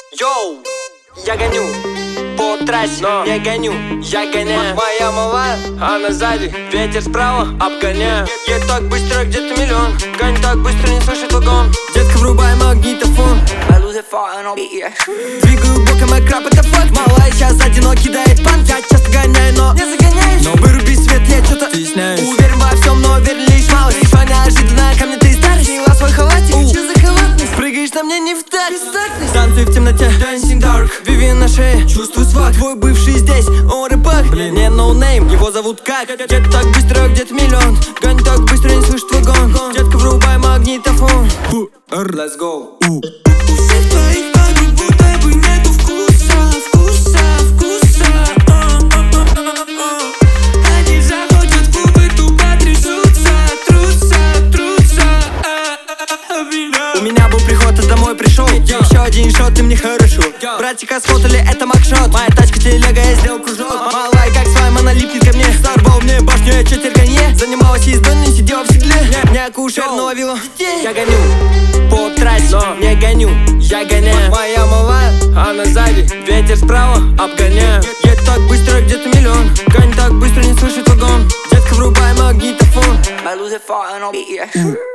Йоу, я гоню по трассе, но не гоню, я гоняю. Моя малая, она сзади, ветер справа, обгоняю. Едет так быстро, где-то миллион, гоню так быстро, не слышит вагон. Детка, врубай магнитофон, двигаю боком, мой краб, это факт. Малая сейчас сзади, но кидает панк. Я часто гоняю, но не загоняешь. Но выруби свет, я что-то стесняюсь. Уверен во всем, но уверен лишь малость. Лишь неожиданно ко мне ты старый. Сняла свой халатик, что за халатность? Прыгаешь на мне не в такт. Танцуй в темноте, dancing dark. Виви на шее, чувствую свак. Твой бывший здесь, он рыбак. Блин, не ноунейм, его зовут как? Где-то так быстро, где-то миллион. Гонь так быстро, не слышит вагон. Детка, врубай магнитофон. Let's go. У всех твоих подруг будто бы нету вкуса. Они заходят в клубы, тупо трясутся. У меня был приход, а домой пришел. Еще один шот, и мне хорошо. Братика сфотали, это макшот. Моя тачка телега, я сделал кружок. Малай, как слайм, она липнет ко мне. Старбол мне башню, я чё терганье. Занималась ездой, не сидела в седле. Не акушер, но ловила детей. Я гоню по трассе, но не гоню, я гоняю. Моя малая, она сзади, ветер справа, обгоняю. Едет так быстро, где-то миллион. Гоню так быстро, не слышит вагон. Детка, врубай магнитофон.